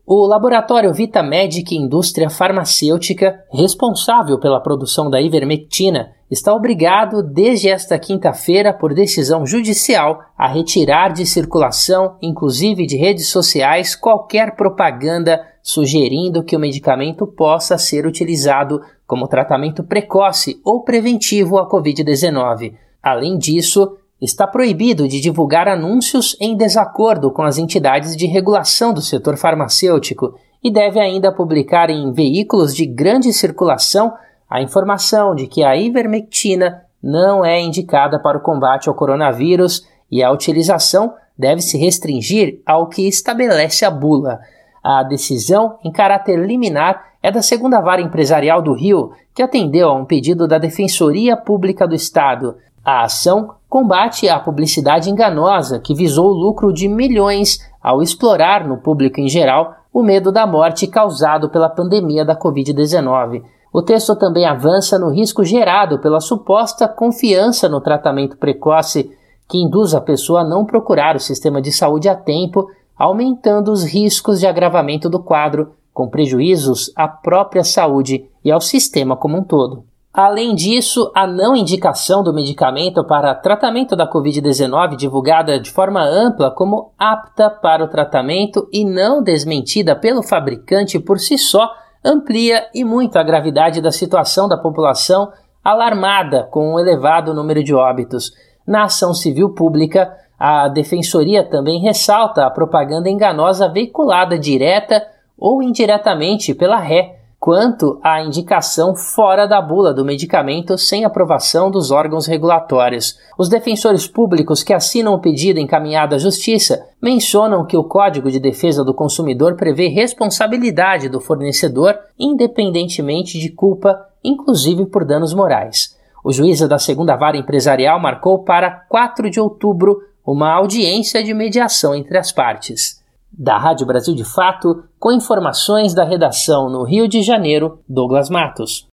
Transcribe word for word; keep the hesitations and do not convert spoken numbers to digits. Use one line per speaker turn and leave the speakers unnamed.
O laboratório Vitamedic Indústria Farmacêutica, responsável pela produção da ivermectina, está obrigado, desde esta quinta-feira, por decisão judicial, a retirar de circulação, inclusive de redes sociais, qualquer propaganda sugerindo que o medicamento possa ser utilizado como tratamento precoce ou preventivo à covid dezenove. Além disso, está proibido de divulgar anúncios em desacordo com as entidades de regulação do setor farmacêutico e deve ainda publicar em veículos de grande circulação a informação de que a ivermectina não é indicada para o combate ao coronavírus e a utilização deve se restringir ao que estabelece a bula. A decisão, em caráter liminar, é da segunda Vara Empresarial do Rio, que atendeu a um pedido da Defensoria Pública do Estado. A ação combate a publicidade enganosa que visou o lucro de milhões ao explorar no público em geral o medo da morte causado pela pandemia da covid dezenove. O texto também avança no risco gerado pela suposta confiança no tratamento precoce que induz a pessoa a não procurar o sistema de saúde a tempo, aumentando os riscos de agravamento do quadro, com prejuízos à própria saúde e ao sistema como um todo. Além disso, a não indicação do medicamento para tratamento da covid dezenove, divulgada de forma ampla como apta para o tratamento e não desmentida pelo fabricante por si só, amplia e muito a gravidade da situação da população alarmada com um elevado número de óbitos. Na ação civil pública, a Defensoria também ressalta a propaganda enganosa veiculada direta ou indiretamente pela Ré, quanto à indicação fora da bula do medicamento sem aprovação dos órgãos regulatórios. Os defensores públicos que assinam o pedido encaminhado à Justiça mencionam que o Código de Defesa do Consumidor prevê responsabilidade do fornecedor independentemente de culpa, inclusive por danos morais. O juiz da segunda Vara Empresarial marcou para quatro de outubro uma audiência de mediação entre as partes. Da Rádio Brasil de Fato, com informações da redação no Rio de Janeiro, Douglas Matos.